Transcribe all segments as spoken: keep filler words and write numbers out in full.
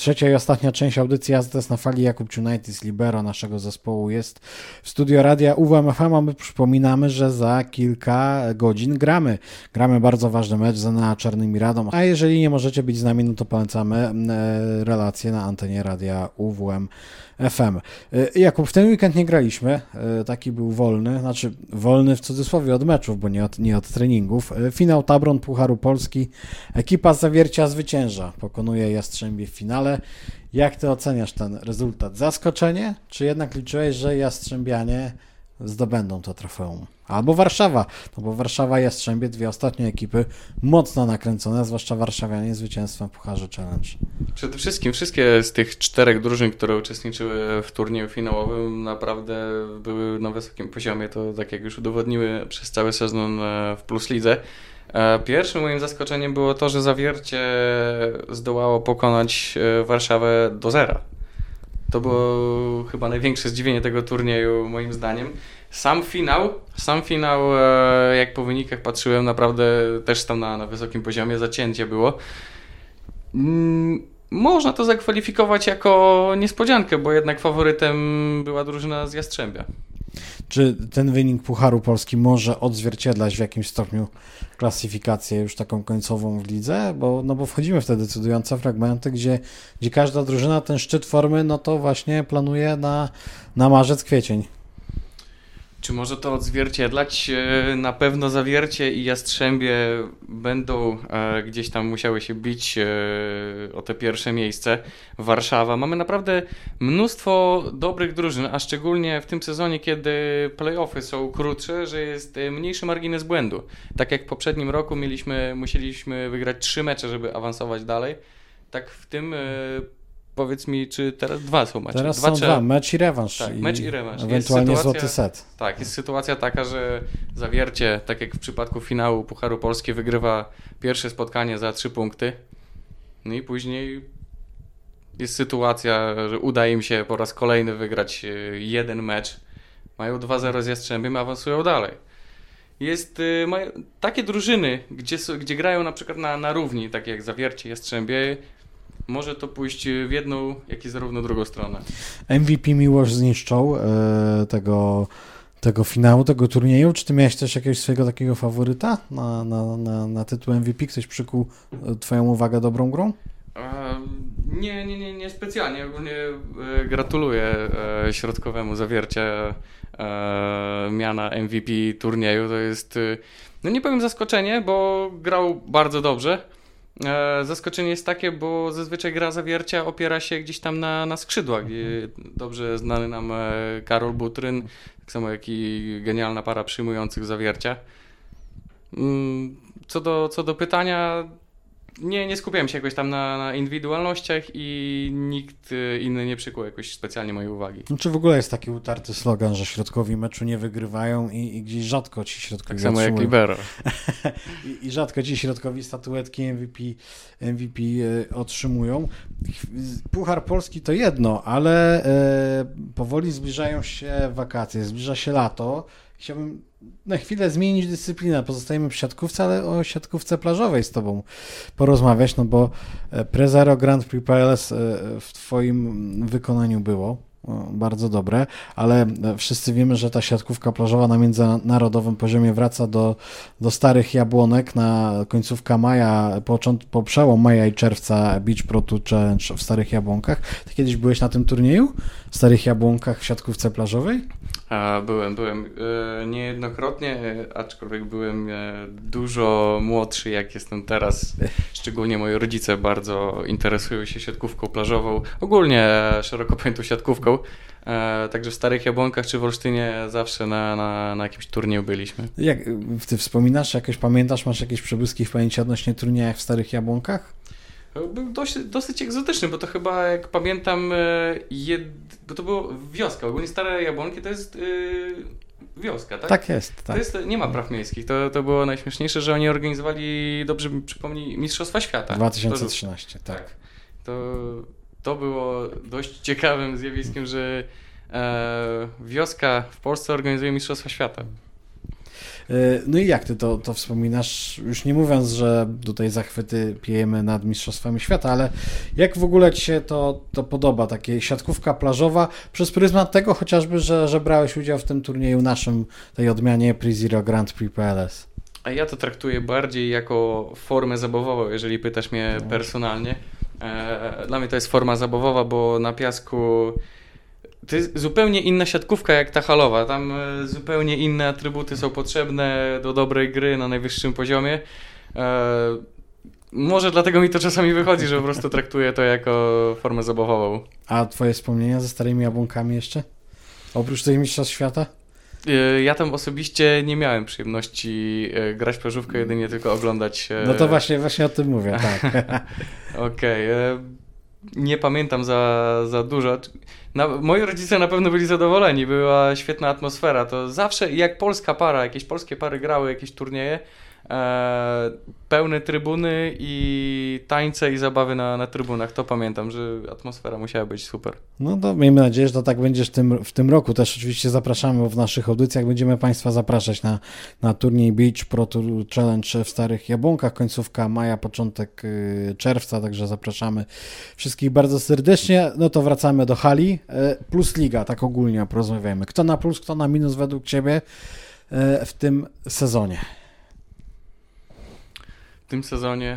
Trzecia i ostatnia część audycji Jazdes na fali. Jakub Ciunajtis, libero naszego zespołu, jest w studio radia U W M F M, a my przypominamy, że za kilka godzin gramy. Gramy bardzo ważny mecz z Enea Czarnymi Radom, a jeżeli nie możecie być z nami, no to polecamy relacje na antenie radia U W M F M. Jakub, w ten weekend nie graliśmy, taki był wolny, znaczy wolny w cudzysłowie od meczów, bo nie od, nie od treningów. Finał Tabron Pucharu Polski, ekipa z Zawiercia zwycięża, pokonuje Jastrzębie w finale. Jak ty oceniasz ten rezultat? Zaskoczenie, czy jednak liczyłeś, że Jastrzębianie zdobędą to trofeum? Albo Warszawa, no bo Warszawa i Jastrzębie, dwie ostatnie ekipy mocno nakręcone, zwłaszcza warszawianie zwycięstwem w Pucharze Challenge. Przede wszystkim wszystkie z tych czterech drużyn, które uczestniczyły w turnieju finałowym, naprawdę były na wysokim poziomie, to tak jak już udowodniły przez cały sezon w Plus Lidze. Pierwszym moim zaskoczeniem było to, że Zawiercie zdołało pokonać Warszawę do zera. To było chyba największe zdziwienie tego turnieju moim zdaniem. Sam finał, sam finał, jak po wynikach patrzyłem, naprawdę też tam na, na wysokim poziomie, zacięcie było. Można to zakwalifikować jako niespodziankę, bo jednak faworytem była drużyna z Jastrzębia. Czy ten wynik Pucharu Polski może odzwierciedlać w jakimś stopniu klasyfikację już taką końcową w lidze? Bo, no bo wchodzimy w te decydujące fragmenty, gdzie, gdzie każda drużyna ten szczyt formy, no to właśnie planuje na, na marzec, kwiecień. Czy może to odzwierciedlać? Na pewno Zawiercie i Jastrzębie będą gdzieś tam musiały się bić o te pierwsze miejsce. Warszawa. Mamy naprawdę mnóstwo dobrych drużyn, a szczególnie w tym sezonie, kiedy play-offy są krótsze, że jest mniejszy margines błędu. Tak jak w poprzednim roku mieliśmy, musieliśmy wygrać trzy mecze, żeby awansować dalej. Tak w tym... Powiedz mi, czy teraz dwa są mecze? Teraz dwa, są czy... dwa, mecz i rewanż. Tak, mecz i rewanż. Ewentualnie złoty set. Tak, jest sytuacja taka, że Zawiercie, tak jak w przypadku finału Pucharu Polski, wygrywa pierwsze spotkanie za trzy punkty. No i później jest sytuacja, że uda im się po raz kolejny wygrać jeden mecz. Mają dwa zero z Jastrzębiem, awansują dalej. Jest mają, takie drużyny, gdzie, gdzie grają na przykład na, na równi, takie jak Zawiercie, Jastrzębie, może to pójść w jedną, jak i zarówno drugą stronę. M V P Miłosz zniszczą e, tego, tego finału, tego turnieju. Czy ty miałeś też jakiegoś swojego takiego faworyta na, na, na, na tytuł M V P? Ktoś przykuł twoją uwagę dobrą grą? E, nie, nie, nie, nie specjalnie. Ogólnie e, gratuluję e, środkowemu Zawiercia e, miana M V P turnieju. To jest, e, no nie powiem zaskoczenie, bo grał bardzo dobrze. Zaskoczenie jest takie, bo zazwyczaj gra Zawiercia opiera się gdzieś tam na, na skrzydłach, gdzie dobrze znany nam Karol Butryn, tak samo jak i genialna para przyjmujących Zawiercia. Co do, co do pytania, nie, nie skupiałem się jakoś tam na, na indywidualnościach i nikt inny nie przykuł jakoś specjalnie mojej uwagi. No, czy w ogóle jest taki utarty slogan, że środkowi meczu nie wygrywają i, i gdzieś rzadko ci środkowi tak samo otrzymują. Jak libero. I, I rzadko ci środkowi statuetki M V P, M V P e, otrzymują. Puchar Polski to jedno, ale e, powoli zbliżają się wakacje, zbliża się lato. Chciałbym na chwilę zmienić dyscyplinę. Pozostajemy przy siatkówce, ale o siatkówce plażowej z tobą porozmawiać, no bo Prezero Grand Prix P L S w twoim wykonaniu było bardzo dobre, ale wszyscy wiemy, że ta siatkówka plażowa na międzynarodowym poziomie wraca do, do starych jabłonek. Na końcówka maja, począt, po przełom maja i czerwca Beach Pro Tour Challenge w Starych Jabłonkach. Ty kiedyś byłeś na tym turnieju w Starych Jabłonkach w siatkówce plażowej? A, byłem, byłem e, niejednokrotnie, aczkolwiek byłem e, dużo młodszy, jak jestem teraz. Szczególnie moi rodzice bardzo interesują się siatkówką plażową, ogólnie e, szeroko pojętą siatkówką. E, także w Starych Jabłonkach czy w Olsztynie zawsze na, na, na jakimś turnieju byliśmy. Jak ty wspominasz, jakoś pamiętasz, masz jakieś przebłyski w pamięci odnośnie turniejach w Starych Jabłonkach? Był dosyć, dosyć egzotyczny, bo to chyba, jak pamiętam, jed... bo to było wioska. Ogólnie Stare Jabłonki to jest yy, wioska, tak? Tak jest. Tak. To jest. Nie ma praw miejskich. To, to było najśmieszniejsze, że oni organizowali, dobrze mi przypomnij, Mistrzostwa Świata. dwa tysiące trzynaście, to, tak. tak. To, to było dość ciekawym zjawiskiem, że e, wioska w Polsce organizuje Mistrzostwa Świata. No i jak ty to, to wspominasz? Już nie mówiąc, że tutaj zachwyty piejemy nad Mistrzostwami Świata, ale jak w ogóle ci się to, to podoba? Takie siatkówka plażowa przez pryzmat tego chociażby, że, że brałeś udział w tym turnieju naszym, tej odmianie Pre-Zero Grand Prix P L S. A ja to traktuję bardziej jako formę zabawową, jeżeli pytasz mnie no. personalnie. Dla mnie to jest forma zabawowa, bo na piasku to jest zupełnie inna siatkówka jak ta halowa. Tam zupełnie inne atrybuty są potrzebne do dobrej gry na najwyższym poziomie. Może dlatego mi to czasami wychodzi, że po prostu traktuję to jako formę zabawową. A twoje wspomnienia ze starymi jabłonkami jeszcze? Oprócz tych mistrzostw świata? Ja tam osobiście nie miałem przyjemności grać plażówkę, jedynie tylko oglądać. No to właśnie, właśnie o tym mówię, tak. Okej. Okay. Nie pamiętam za, za dużo. Na, moi rodzice na pewno byli zadowoleni, była świetna atmosfera. To zawsze jak polska para, jakieś polskie pary grały jakieś turnieje, e, pełne trybuny i tańce i zabawy na, na trybunach. To pamiętam, że atmosfera musiała być super. No to miejmy nadzieję, że to tak będzie w tym, w tym roku. Też oczywiście zapraszamy, bo w naszych audycjach będziemy Państwa zapraszać na, na turniej Beach Pro Tour Challenge w Starych Jabłonkach. Końcówka maja, początek czerwca, także zapraszamy wszystkich bardzo serdecznie. No to wracamy do hali. Plus Liga, tak ogólnie porozmawiamy. Kto na plus, kto na minus według Ciebie w tym sezonie? W tym sezonie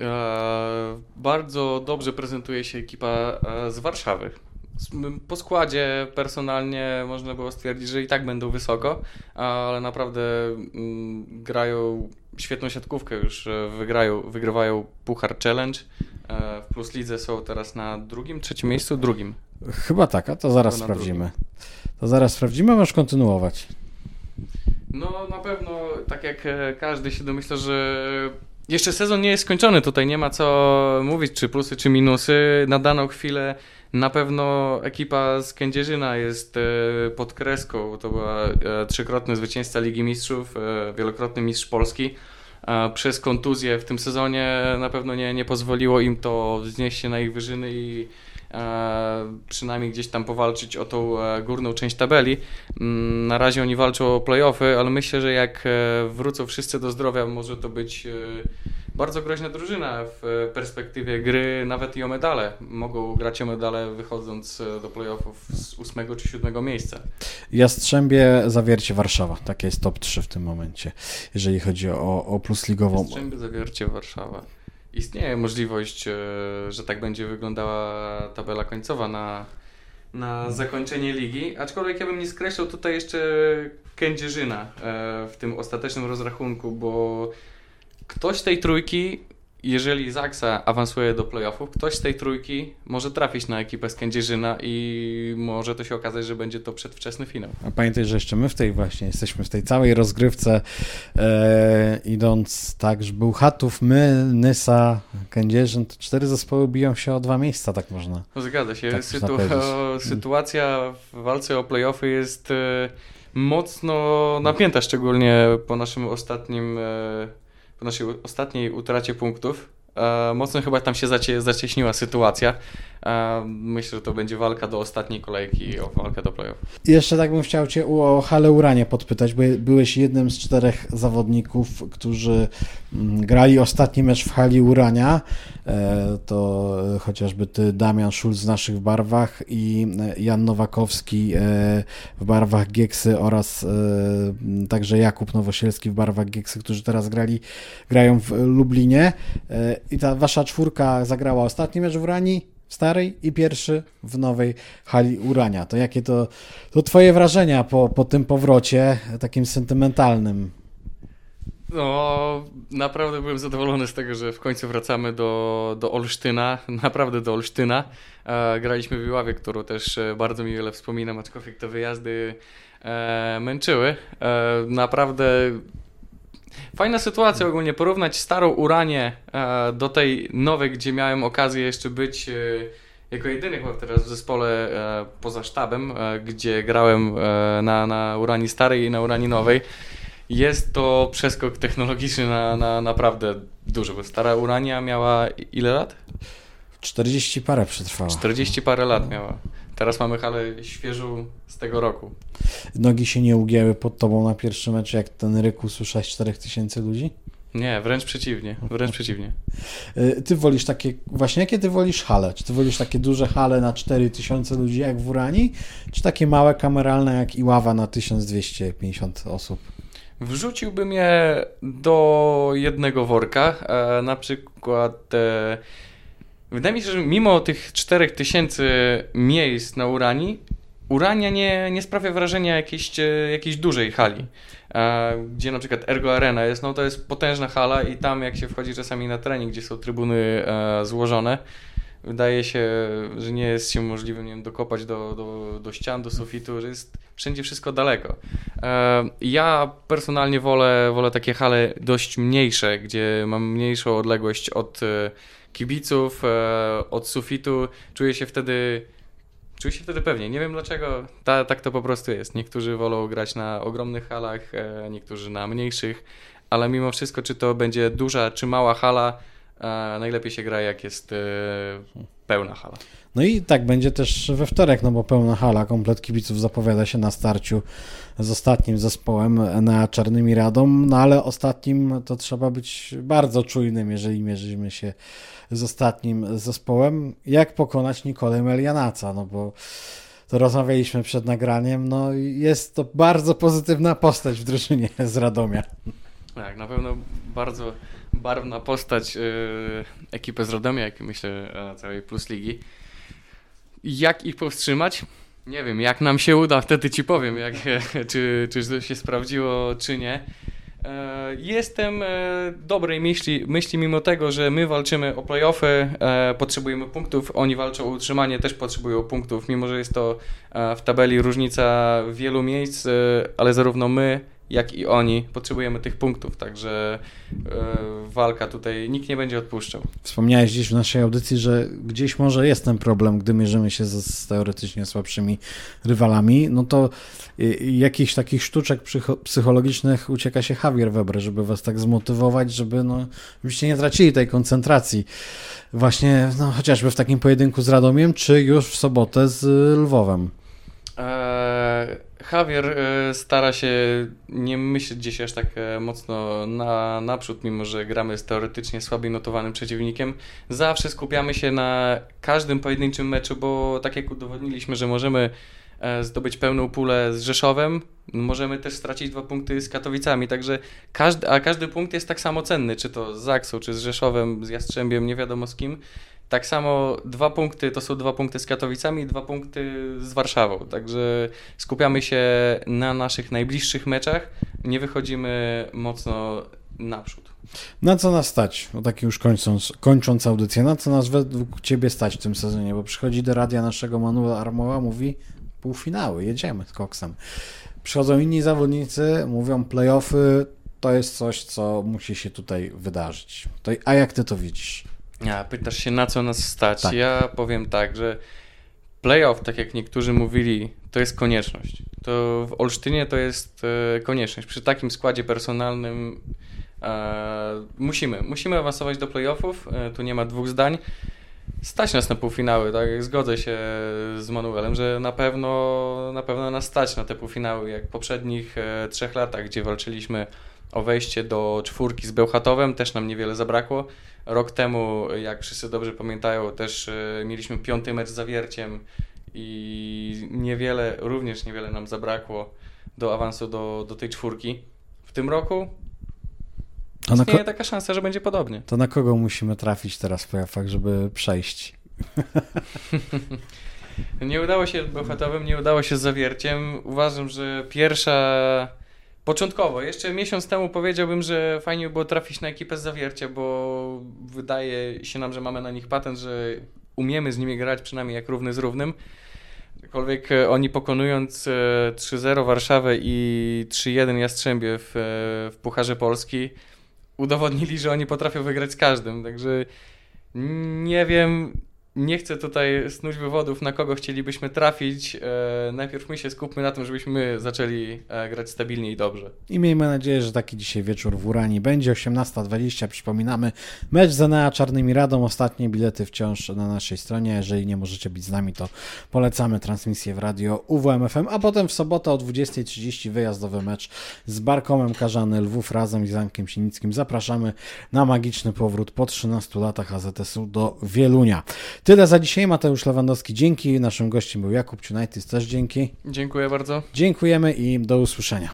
e, bardzo dobrze prezentuje się ekipa e, z Warszawy. Po składzie personalnie można było stwierdzić, że i tak będą wysoko, ale naprawdę m, grają świetną siatkówkę, już wygrają, wygrywają Puchar Challenge. E, w Plus Lidze są teraz na drugim, trzecim miejscu, drugim. Chyba tak, a to zaraz Chyba sprawdzimy. To zaraz sprawdzimy, możesz kontynuować. No na pewno, tak jak każdy się domyśla, że jeszcze sezon nie jest skończony, tutaj nie ma co mówić, czy plusy, czy minusy. Na daną chwilę na pewno ekipa z Kędzierzyna jest pod kreską. To była trzykrotny zwycięzca Ligi Mistrzów, wielokrotny mistrz Polski. Przez kontuzję w tym sezonie na pewno nie, nie pozwoliło im to wznieść się na ich wyżyny i przynajmniej gdzieś tam powalczyć o tą górną część tabeli. Na razie oni walczą o play-offy, ale myślę, że jak wrócą wszyscy do zdrowia, może to być bardzo groźna drużyna w perspektywie gry, nawet i o medale. Mogą grać o medale wychodząc do play-offów z ósmego czy siódmego miejsca. Jastrzębie, Zawiercie, Warszawa. Takie jest top trzy w tym momencie, jeżeli chodzi o, o plus ligową. Jastrzębie, Zawiercie, Warszawa. Istnieje możliwość, że tak będzie wyglądała tabela końcowa na, na zakończenie ligi, aczkolwiek ja bym nie skreślał tutaj jeszcze Kędzierzyna w tym ostatecznym rozrachunku, bo ktoś z tej trójki, jeżeli Zaksa awansuje do playoffów, ktoś z tej trójki może trafić na ekipę z Kędzierzyna i może to się okazać, że będzie to przedwczesny finał. A pamiętaj, że jeszcze my w tej właśnie jesteśmy w tej całej rozgrywce e, idąc tak, że był Chatów, my, Nysa, Kędzierzyn, to cztery zespoły biją się o dwa miejsca, tak można. No zgadza się. Tak Sytu- sytuacja w walce o playoffy jest e, mocno napięta, szczególnie po naszym ostatnim e, po naszej ostatniej utracie punktów. E, mocno chyba tam się zacie, zacieśniła sytuacja. E, myślę, że to będzie walka do ostatniej kolejki o walkę do play-off. Jeszcze tak bym chciał Cię o Halę Uranie podpytać, bo byłeś jednym z czterech zawodników, którzy grali ostatni mecz w Hali Urania. E, to chociażby Ty, Damian Szulc w naszych barwach i Jan Nowakowski e, w barwach Gieksy oraz e, także Jakub Nowosielski w barwach Gieksy, którzy teraz grali, grają w Lublinie. E, I ta Wasza czwórka zagrała ostatni mecz w Uranii, w starej i pierwszy w nowej Hali Urania. To jakie to, to Twoje wrażenia po, po tym powrocie takim sentymentalnym? No, naprawdę byłem zadowolony z tego, że w końcu wracamy do, do Olsztyna, naprawdę do Olsztyna. E, graliśmy w Iławie, którą też bardzo mi wiele wspominam, aczkolwiek te wyjazdy e, męczyły. E, naprawdę fajna sytuacja ogólnie, porównać starą Uranię e, do tej nowej, gdzie miałem okazję jeszcze być e, jako jedyny chyba teraz w zespole e, poza sztabem, e, gdzie grałem e, na, na Uranii starej i na Uranii nowej. Jest to przeskok technologiczny na, na naprawdę duży, bo stara Urania miała ile lat? czterdzieści parę przetrwała. czterdzieści parę lat miała. Teraz mamy halę świeżą z tego roku. Nogi się nie ugięły pod tobą na pierwszym meczu, jak ten ryk usłyszałeś czterech tysięcy ludzi? Nie, wręcz przeciwnie, wręcz przeciwnie. Ty wolisz takie, właśnie jakie ty wolisz hale? Czy ty wolisz takie duże hale na cztery tysiące ludzi jak w Uranii, czy takie małe kameralne jak Iława na tysiąc dwieście pięćdziesiąt osób? Wrzuciłbym je do jednego worka, e, na przykład e, wydaje mi się, że mimo tych czterech tysięcy miejsc na Uranii, Urania nie, nie sprawia wrażenia jakiejś, jakiejś dużej hali, e, gdzie na przykład Ergo Arena jest, no to jest potężna hala i tam jak się wchodzi czasami na trening, gdzie są trybuny e, złożone, wydaje się, że nie jest się możliwym, nie wiem, dokopać do, do, do ścian, do sufitu, że jest wszędzie wszystko daleko. E, ja personalnie wolę, wolę takie hale dość mniejsze, gdzie mam mniejszą odległość od e, kibiców, e, od sufitu, czuję się wtedy Czuję się wtedy pewnie. Nie wiem dlaczego, ta, tak to po prostu jest. Niektórzy wolą grać na ogromnych halach, e, niektórzy na mniejszych, ale mimo wszystko, czy to będzie duża, czy mała hala, e, najlepiej się gra, jak jest e, pełna hala. No i tak będzie też we wtorek, no bo pełna hala, komplet kibiców zapowiada się na starciu z ostatnim zespołem na Czarnymi Radom, no ale ostatnim to trzeba być bardzo czujnym, jeżeli mierzymy się z ostatnim zespołem. Jak pokonać Nikolę Melianaca, no bo to rozmawialiśmy przed nagraniem, no i jest to bardzo pozytywna postać w drużynie z Radomia. Tak, na pewno bardzo barwna postać yy, ekipy z Radomia, jak myślę całej Plus Ligi. Jak ich powstrzymać? Nie wiem, jak nam się uda, wtedy ci powiem, jak, czy, czy to się sprawdziło, czy nie. Jestem dobrej myśli, myśli, mimo tego, że my walczymy o play-offy, potrzebujemy punktów, oni walczą o utrzymanie, też potrzebują punktów, mimo że jest to w tabeli różnica wielu miejsc, ale zarówno my, jak i oni potrzebujemy tych punktów, także walka tutaj, nikt nie będzie odpuszczał. Wspomniałeś dziś w naszej audycji, że gdzieś może jest ten problem, gdy mierzymy się z, z teoretycznie słabszymi rywalami, no to jakichś takich sztuczek psychologicznych ucieka się Javier Weber, żeby was tak zmotywować, żeby no, byście nie tracili tej koncentracji. Właśnie no, chociażby w takim pojedynku z Radomiem, czy już w sobotę z Lwowem. Eee, Javier e, stara się nie myśleć gdzieś aż tak e, mocno na, naprzód, mimo że gramy z teoretycznie słabiej notowanym przeciwnikiem. Zawsze skupiamy się na każdym pojedynczym meczu, bo tak jak udowodniliśmy, że możemy e, zdobyć pełną pulę z Rzeszowem, możemy też stracić dwa punkty z Katowicami, także każdy, a każdy punkt jest tak samo cenny, czy to z Zaksą, czy z Rzeszowem, z Jastrzębiem, nie wiadomo z kim. Tak samo dwa punkty to są dwa punkty z Katowicami, dwa punkty z Warszawą. Także skupiamy się na naszych najbliższych meczach, nie wychodzimy mocno naprzód. Na co nas stać? O tak już kończąc, kończąc audycję, na co nas według Ciebie stać w tym sezonie? Bo przychodzi do radia naszego Manuel Armoła, mówi półfinały, jedziemy z koksem. Przychodzą inni zawodnicy, mówią play-offy, to jest coś, co musi się tutaj wydarzyć. To, a jak Ty to widzisz? Ja, pytasz się, na co nas stać. Tak. Ja powiem tak, że playoff, tak jak niektórzy mówili, to jest konieczność. To w Olsztynie to jest e, konieczność. Przy takim składzie personalnym e, musimy, musimy awansować do playoffów, e, tu nie ma dwóch zdań. Stać nas na półfinały, tak? Zgodzę się z Manuelem, że na pewno, na pewno nas stać na te półfinały, jak w poprzednich e, trzech latach, gdzie walczyliśmy o wejście do czwórki z Bełchatowem, też nam niewiele zabrakło. Rok temu, jak wszyscy dobrze pamiętają, też y, mieliśmy piąty mecz z Zawierciem i niewiele, również niewiele nam zabrakło do awansu do, do tej czwórki. W tym roku istnieje ko- taka szansa, że będzie podobnie. To na kogo musimy trafić teraz w playoffach, żeby przejść? Nie udało się z Bełchatowem, nie udało się z Zawierciem. Uważam, że pierwsza... Początkowo, jeszcze miesiąc temu powiedziałbym, że fajnie by było trafić na ekipę z Zawiercia, bo wydaje się nam, że mamy na nich patent, że umiemy z nimi grać przynajmniej jak równy z równym. Aczkolwiek oni pokonując trzy zero Warszawę i trzy jeden Jastrzębie w, w Pucharze Polski udowodnili, że oni potrafią wygrać z każdym, także nie wiem, nie chcę tutaj snuć wywodów, na kogo chcielibyśmy trafić. E, najpierw my się skupmy na tym, żebyśmy zaczęli e, grać stabilnie i dobrze. I miejmy nadzieję, że taki dzisiaj wieczór w Uranii będzie. osiemnasta dwadzieścia, przypominamy, mecz z Enea Czarnymi Radą. Ostatnie bilety wciąż na naszej stronie. Jeżeli nie możecie być z nami, to polecamy transmisję w radio U W M F M, a potem w sobotę o dwudziesta trzydzieści wyjazdowy mecz z Barkomem Karzany Lwów razem z Jankiem Sinickim. Zapraszamy na magiczny powrót po trzynastu latach A Z S-u do Wielunia. Tyle za dzisiaj. Mateusz Lewandowski, dzięki. Naszym gościem był Jakub Ciunajtys, też dzięki. Dziękuję bardzo. Dziękujemy i do usłyszenia.